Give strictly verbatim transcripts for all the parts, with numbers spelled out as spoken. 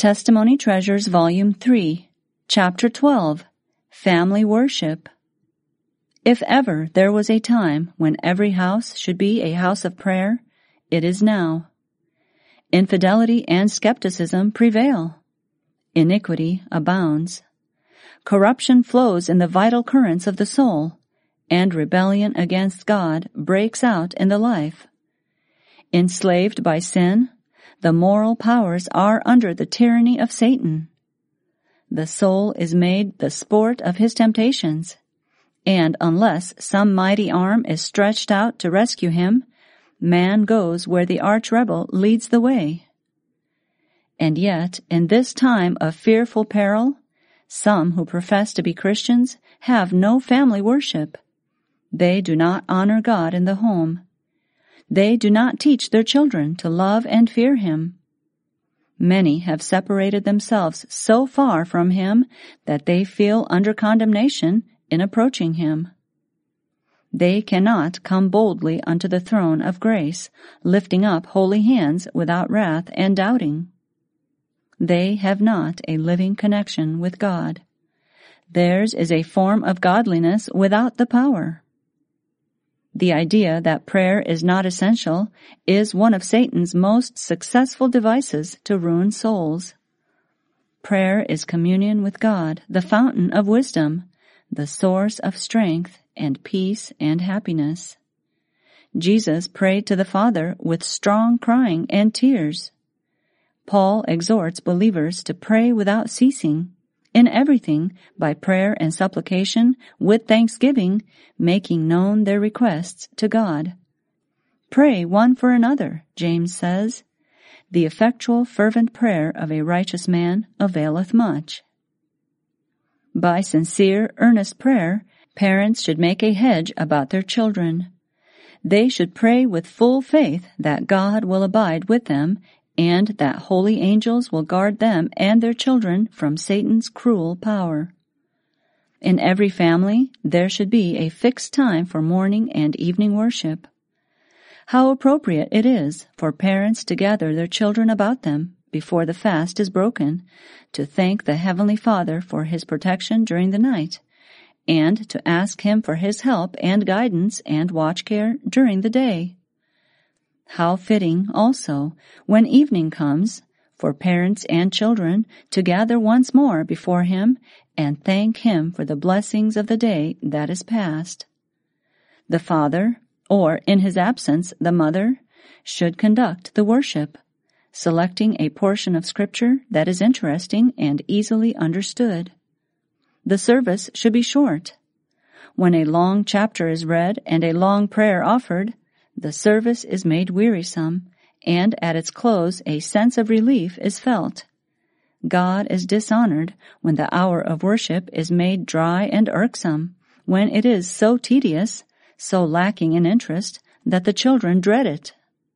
Testimony Treasures, Volume three, Chapter twelve, Family Worship. If ever there was a time when every house should be a house of prayer, it is now. Infidelity and skepticism prevail. Iniquity abounds. Corruption flows in the vital currents of the soul, and rebellion against God breaks out in the life. Enslaved by sin, the moral powers are under the tyranny of Satan. The soul is made the sport of his temptations, and unless some mighty arm is stretched out to rescue him, man goes where the arch-rebel leads the way. And yet, in this time of fearful peril, some who profess to be Christians have no family worship. They do not honor God in the home. They do not teach their children to love and fear Him. Many have separated themselves so far from Him that they feel under condemnation in approaching Him. They cannot come boldly unto the throne of grace, lifting up holy hands without wrath and doubting. They have not a living connection with God. Theirs is a form of godliness without the power. The idea that prayer is not essential is one of Satan's most successful devices to ruin souls. Prayer is communion with God, the fountain of wisdom, the source of strength and peace and happiness. Jesus prayed to the Father with strong crying and tears. Paul exhorts believers to pray without ceasing, in everything by prayer and supplication with thanksgiving, making known their requests to God. Pray one for another, James says. The effectual fervent prayer of a righteous man availeth much. By sincere, earnest prayer, parents should make a hedge about their children. They should pray with full faith that God will abide with them and that holy angels will guard them and their children from Satan's cruel power. In every family, there should be a fixed time for morning and evening worship. How appropriate it is for parents to gather their children about them before the fast is broken, to thank the Heavenly Father for His protection during the night, and to ask Him for His help and guidance and watch care during the day. How fitting, also, when evening comes, for parents and children to gather once more before Him and thank Him for the blessings of the day that is past. The father, or in his absence the mother, should conduct the worship, selecting a portion of Scripture that is interesting and easily understood. The service should be short. When a long chapter is read and a long prayer offered, the service is made wearisome, and at its close a sense of relief is felt. God is dishonored when the hour of worship is made dry and irksome, when it is so tedious, so lacking in interest, that the children dread it.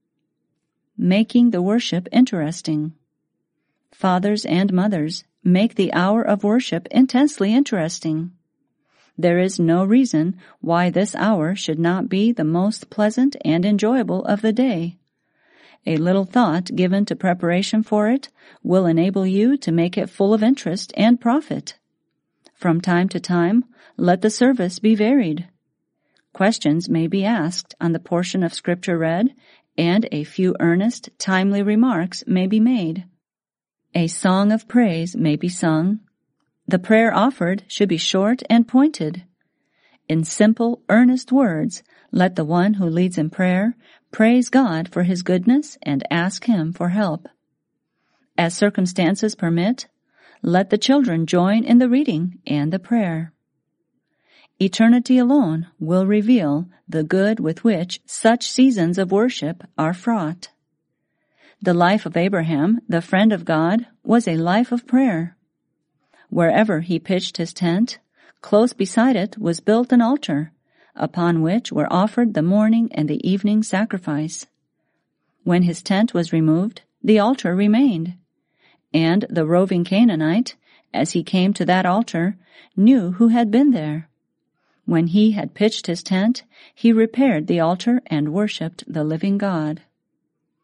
Making the worship interesting. Fathers and mothers, make the hour of worship intensely interesting. There is no reason why this hour should not be the most pleasant and enjoyable of the day. A little thought given to preparation for it will enable you to make it full of interest and profit. From time to time, let the service be varied. Questions may be asked on the portion of Scripture read, and a few earnest, timely remarks may be made. A song of praise may be sung. The prayer offered should be short and pointed. In simple, earnest words, let the one who leads in prayer praise God for His goodness and ask Him for help. As circumstances permit, let the children join in the reading and the prayer. Eternity alone will reveal the good with which such seasons of worship are fraught. The life of Abraham, the friend of God, was a life of prayer. Wherever he pitched his tent, close beside it was built an altar, upon which were offered the morning and the evening sacrifice. When his tent was removed, the altar remained, and the roving Canaanite, as he came to that altar, knew who had been there. When he had pitched his tent, he repaired the altar and worshipped the living God.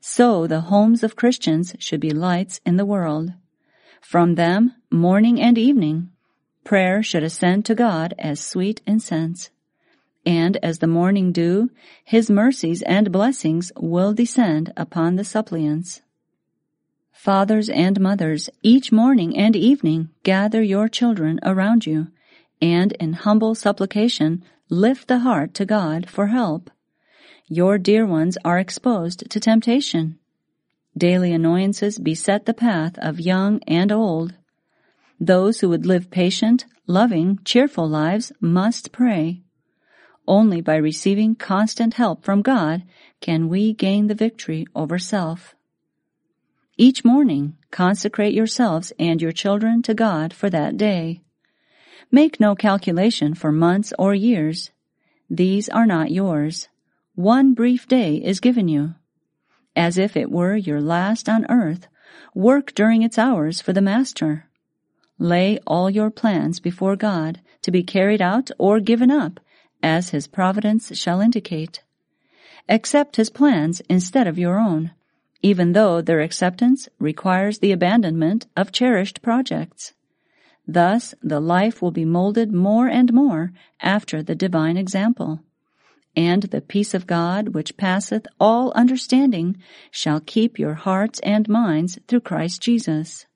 So the homes of Christians should be lights in the world. From them, morning and evening, prayer should ascend to God as sweet incense. And as the morning dew, His mercies and blessings will descend upon the suppliants. Fathers and mothers, each morning and evening gather your children around you, and in humble supplication lift the heart to God for help. Your dear ones are exposed to temptation. Daily annoyances beset the path of young and old. Those who would live patient, loving, cheerful lives must pray. Only by receiving constant help from God can we gain the victory over self. Each morning, consecrate yourselves and your children to God for that day. Make no calculation for months or years. These are not yours. One brief day is given you. As if it were your last on earth, work during its hours for the Master. Lay all your plans before God to be carried out or given up, as His providence shall indicate. Accept His plans instead of your own, even though their acceptance requires the abandonment of cherished projects. Thus, the life will be molded more and more after the divine example, and the peace of God, which passeth all understanding, shall keep your hearts and minds through Christ Jesus.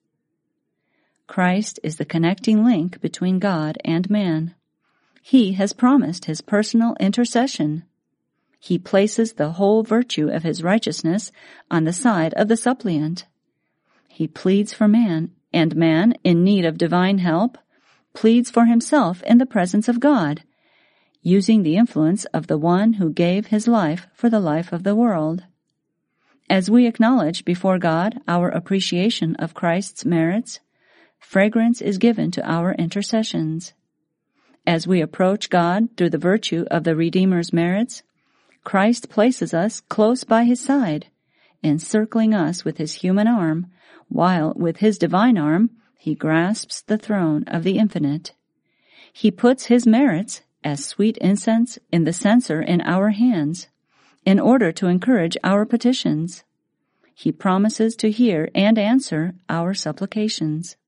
Christ is the connecting link between God and man. He has promised His personal intercession. He places the whole virtue of His righteousness on the side of the suppliant. He pleads for man, and man, in need of divine help, pleads for himself in the presence of God, using the influence of the one who gave His life for the life of the world. As we acknowledge before God our appreciation of Christ's merits, fragrance is given to our intercessions. As we approach God through the virtue of the Redeemer's merits, Christ places us close by His side, encircling us with His human arm, while with His divine arm He grasps the throne of the infinite. He puts His merits as sweet incense in the censer in our hands, in order to encourage our petitions. He promises to hear and answer our supplications.